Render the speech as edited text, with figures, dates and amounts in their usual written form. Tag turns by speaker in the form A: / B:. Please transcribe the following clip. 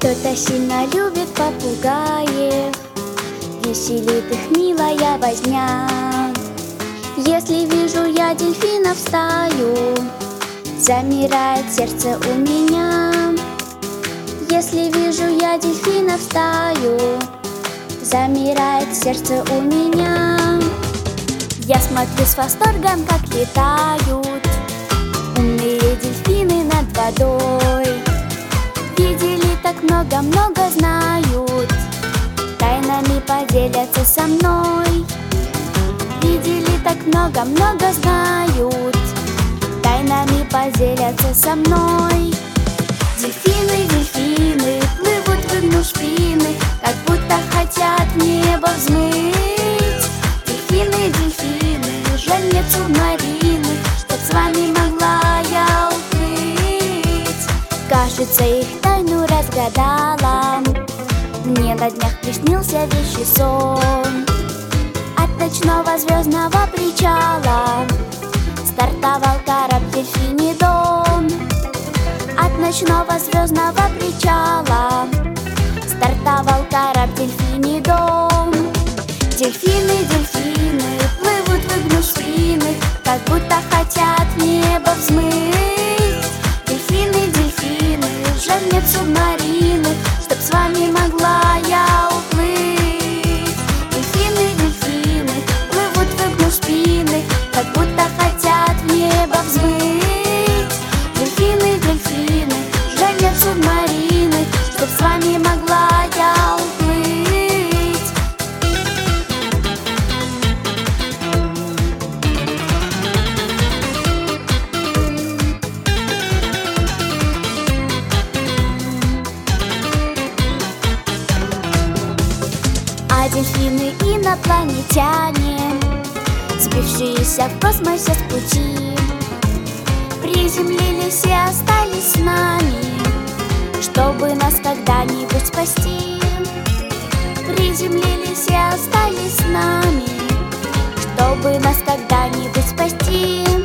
A: Кто-то сильно любит попугаев, веселит их милая возня. Если вижу я дельфинов стаю, замирает сердце у меня. Если вижу я дельфинов стаю, замирает сердце у меня. Я смотрю с восторгом, как летают умные дельфины над водой. Видели так много-много, знают, тайнами поделятся со мной. Видели так много-много, знают, тайнами поделятся со мной. Дельфины, дельфины, плывут, выгнув спины, как будто хотят в небо взмыть. Дельфины, дельфины, жаль нет субмарины, чтоб с вами могла я уплыть. Кажется, их тайну разгадала, мне на днях приснился вещий сон. От ночного звездного причала стартовал корабль «Дельфиний дом». От ночного звездного причала стартовал корабль «Дельфиний дом». Дельфины, дельфины, плывут, выгнув спины, как будто хотят в небо взмыть. Дельфины, дельфины, жаль нет субмарины, чтоб с вами могла я уплыть. Дельфины, дельфины, плывут, выгнув спины, как будто хотят в небо взмыть. Дельфины, дельфины, жаль нет субмарины, чтоб с вами могла я уплыть. А дельфины инопланетяне, сбившиеся в космосе с пути, приземлились и остались с нами, чтобы нас когда-нибудь спасти. Приземлились и остались с нами, чтобы нас когда-нибудь спасти.